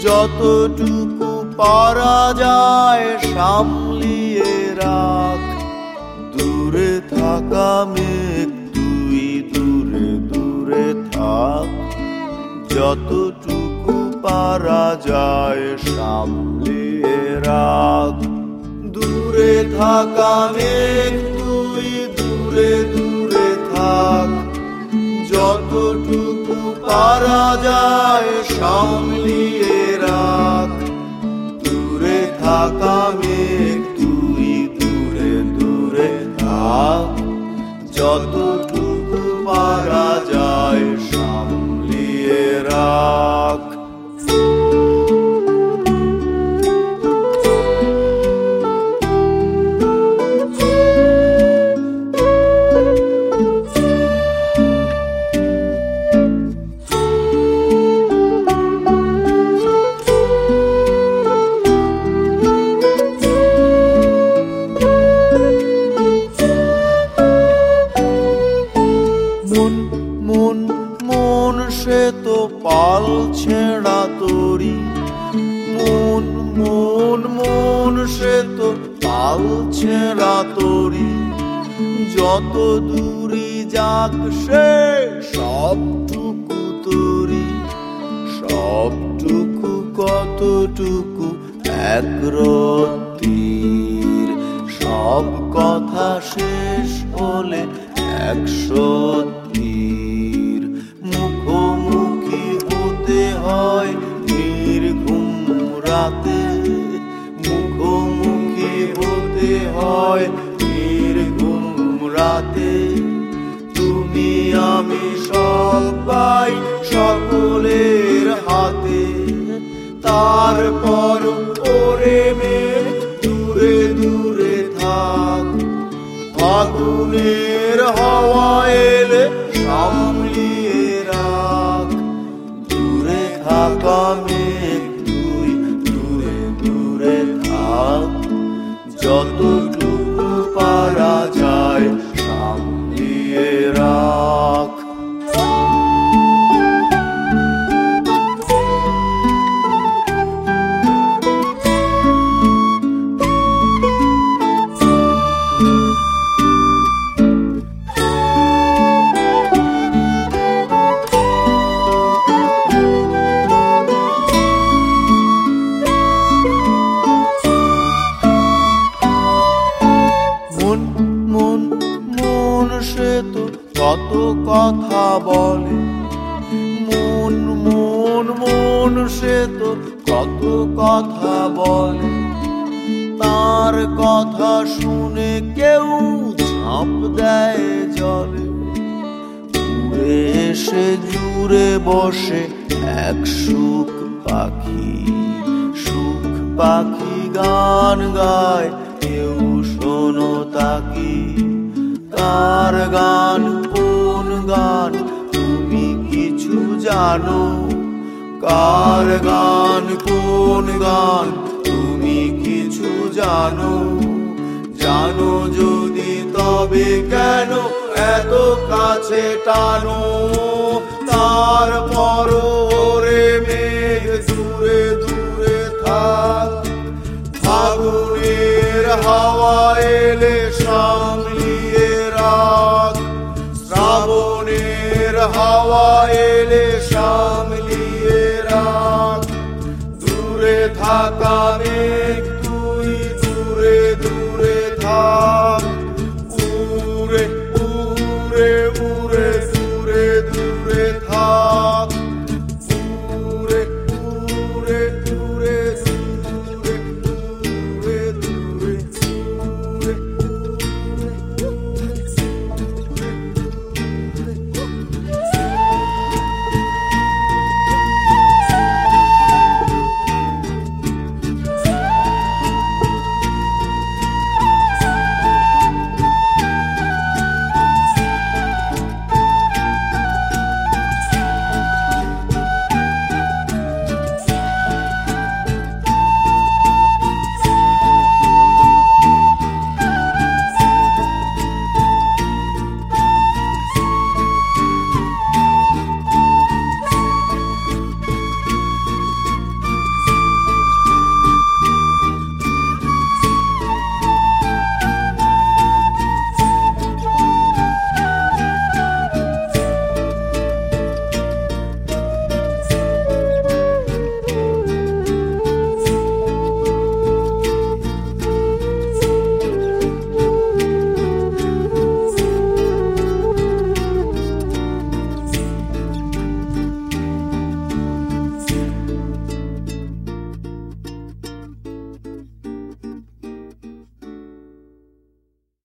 যতটুকু পারা যায় সামলিয়ে রাখ। দূরে থাকা মেঘ তুই দূরে দূরে থাক, যতটুকু পারা যায় সামলিয়ে রাখ। দূরে থাকা মেঘ তুই দূরে দূরে থাক, যতটুকু পারা যায় সামলিয়ে রাখ। দূরে থাকা মেঘ তুই দূরে দূরে থাক, যতটুকু পারা যায় সামলিয়ে রাখ। মন মন সে তো পাল ছেঁড়া তরি, মন মন মন সে তো পাল ছেঁড়া তরি। যত দূরি যাক সে সবটুকু তরি, সবটুকু কতটুকু এক রত্তির। সব কথা শেষ হলে একশো তীর। মুখোমুখি হতে হয় নির্ঘুম রাতে, মুখোমুখি হতে হয় নির্ঘুম রাতে। তুমি আমি সবাই সকলের হাতে, তারপর ওরে মেঘ দূরে দূরে থাক। ফাগুনের হাওয়া এলে সামলিয়ে রাখ। দূরে থাকা মেঘ তুই দূরে দূরে থাক, যতটুকু পারা যায় সামলিয়ে রাখ। মন মন সে তো কত কথা বলে, মন মন মন সে তো কত কথা বলে। তার কথা শুনে কেউ ঝাঁপ দেয় জলে, উড়ে এসে জুড়ে বসে এক সুখ পাখি। সুখ পাখি গান গায়, কেউ শোনো তাকি। কার গান কোন গান তুমি কিছু জানো? কার গান কোন গান তুমি কিছু জানো? জানো যদি তবে কেন এত কাছে টানো? তারপর ওরে মেঘ দূরে দূরে থাক। ফাগুনের হাওয়া এলে সামলিয়ে রাখ। শ্রাবণের হাওয়া এলে সামলিয়ে রাখ। দূরে থাকা